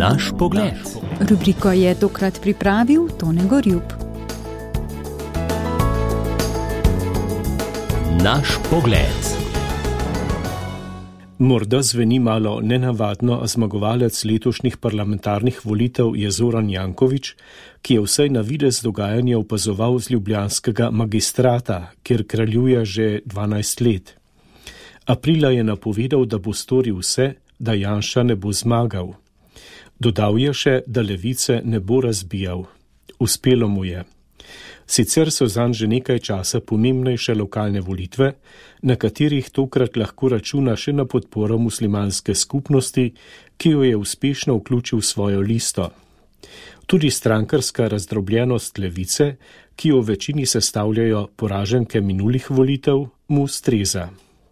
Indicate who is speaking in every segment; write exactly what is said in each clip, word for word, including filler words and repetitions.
Speaker 1: Naš pogled.
Speaker 2: Rubriko je tokrat pripravil Tone Gorjup.
Speaker 1: Naš pogled.
Speaker 3: Morda zveni malo nenavadno, a zmagovalec letošnjih parlamentarnih volitev je Zoran Janković, ki je vsaj na videz dogajanje opazoval z ljubljanskega magistrata, kjer kraljuje že dvanajst let. Aprila je napovedal, da bo storil vse, da Janša ne bo zmagal. Dodal je še, da levice ne bo razbijal. Uspelo mu je. Sicer so zanj že nekaj časa pomembnejše lokalne volitve, na katerih tokrat lahko računa še na podporo muslimanske skupnosti, ki jo je uspešno vključil v svojo listo. Tudi strankarska razdrobljenost levice, ki jo v večini sestavljajo poraženke minulih volitev, mu ustreza.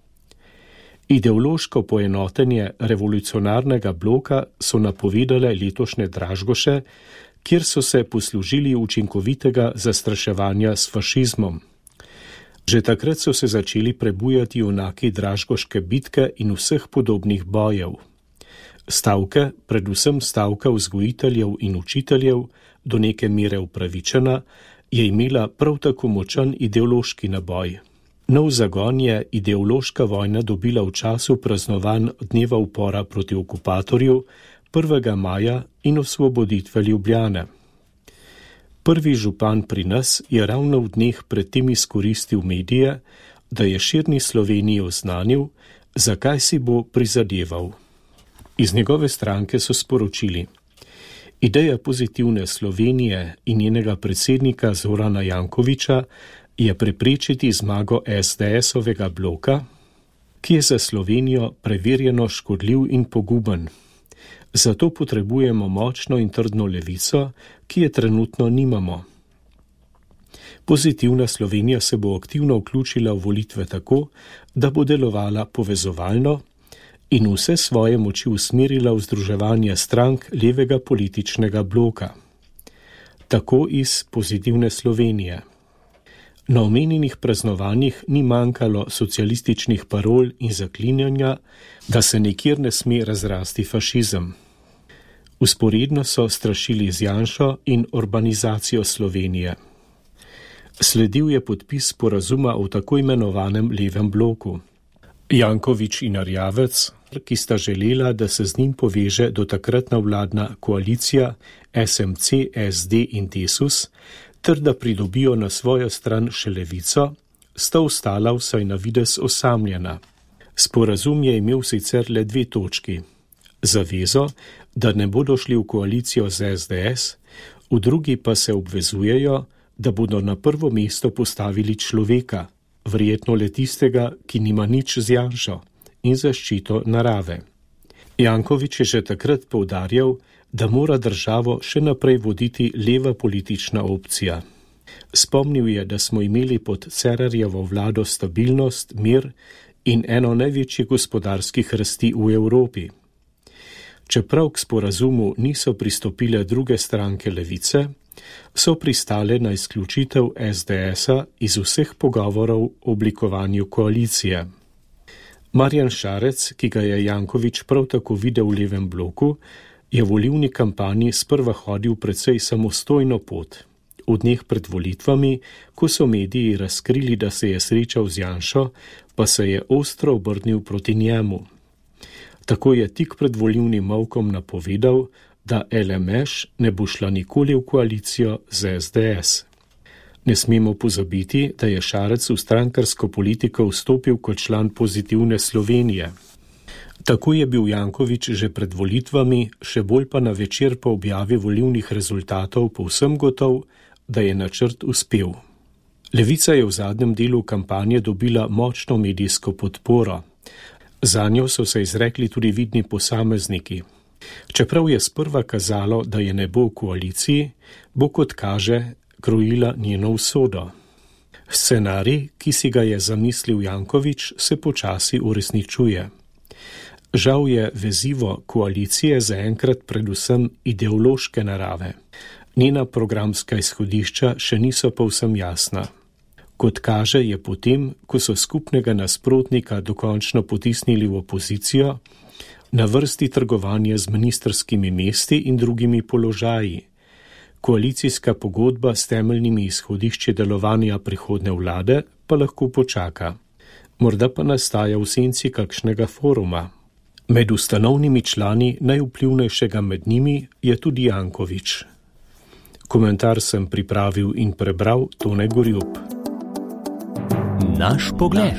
Speaker 3: Ideološko poenotenje revolucionarnega bloka so napovedale letošnje Dražgoše, kjer so se poslužili učinkovitega zastraševanja s fašizmom. Že takrat so se začeli prebujati junaki dražgoške bitke in vseh podobnih bojev. Stavke, predvsem stavka vzgojiteljev in učiteljev, do neke mere upravičena, je imela prav tako močan ideološki naboj. Nov zagon je ideološka vojna dobila v času praznovanj dneva upora proti okupatorju, prvega maja in osvoboditve Ljubljane. Prvi župan pri nas je ravno v dneh predtem izkoristil medije, da je širni Sloveniji oznanil, zakaj si bo prizadeval. Iz njegove stranke so sporočili: ideja pozitivne Slovenije in njenega predsednika Zorana Jankovića je preprečiti zmago es de esovega bloka, ki je za Slovenijo preverjeno škodljiv in poguben. Zato potrebujemo močno in trdno levico, ki je trenutno nimamo. Pozitivna Slovenija se bo aktivno vključila v volitve tako, da bo delovala povezovalno in vse svoje moči usmerila v združevanje strank levega političnega bloka. Tako iz Pozitivne Slovenije. Na omenjenih praznovanjih ni manjkalo socialističnih parol in zaklinjanja, da se nikjer ne sme razrasti fašizem. Usporedno so strašili z Janšo in urbanizacijo Slovenije. Sledil je podpis sporazuma o tako imenovanem levem bloku. Janković in Erjavec, ki sta želela, da se z njim poveže do takratna vladna koalicija es em ce, es de in Desus, ter da pridobijo na svojo stran še levico, sta ostala vsaj na videz osamljena. Sporazum je imel sicer le dve točki. Zavezo, da ne bodo šli v koalicijo z es de es, v drugi pa se obvezujejo, da bodo na prvo mesto postavili človeka, verjetno le tistega, ki nima nič z Janšo, in zaščito narave. Janković je že takrat poudarjal, da mora državo še naprej voditi leva politična opcija. Spomnil je, da smo imeli pod Cerarjevo vlado stabilnost, mir in eno največjih gospodarskih rasti v Evropi. Čeprav k sporazumu niso pristopile druge stranke levice, so pristale na izključitev es de esa iz vseh pogovorov o oblikovanju koalicije. Marjan Šarec, ki ga je Janković prav tako videl v levem bloku, je v volilni kampanji sprva hodil precej samostojno pot. V dneh pred volitvami, ko so mediji razkrili, da se je srečal z Janšo, pa se je ostro obrnil proti njemu. Tako je tik pred volilnim molkom napovedal, da el em eš ne bo šla nikoli v koalicijo z es de es. Ne smemo pozabiti, da je Šarec v strankarsko politiko vstopil kot član Pozitivne Slovenije. Tako je bil Janković že pred volitvami, še bolj pa na večer po objavi volilnih rezultatov povsem gotov, da je načrt uspel. Levica je v zadnjem delu kampanje dobila močno medijsko podporo. Zanjo so se izrekli tudi vidni posamezniki. Čeprav je sprva kazalo, da je ne bo v koaliciji, bo, kot kaže, krojila njeno usodo. Scenarij, ki si ga je zamislil Janković, se počasi uresničuje. Žal je vezivo koalicije zaenkrat predvsem ideološke narave. Njena programska izhodišča še niso povsem jasna. Kot kaže, je potem, ko so skupnega nasprotnika dokončno potisnili v opozicijo, Na vrsti trgovanje z ministrskimi mesti in drugimi položaji. Koalicijska pogodba s temeljnimi izhodišči delovanja prihodne vlade pa lahko počaka. Morda pa nastaja v senci kakšnega foruma. Med ustanovnimi člani najvplivnejšega med njimi je tudi Janković. Komentar sem pripravil in prebral Tone Gorjup.
Speaker 1: Naš pogled.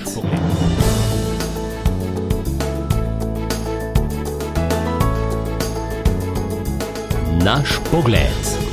Speaker 1: Naš pogled.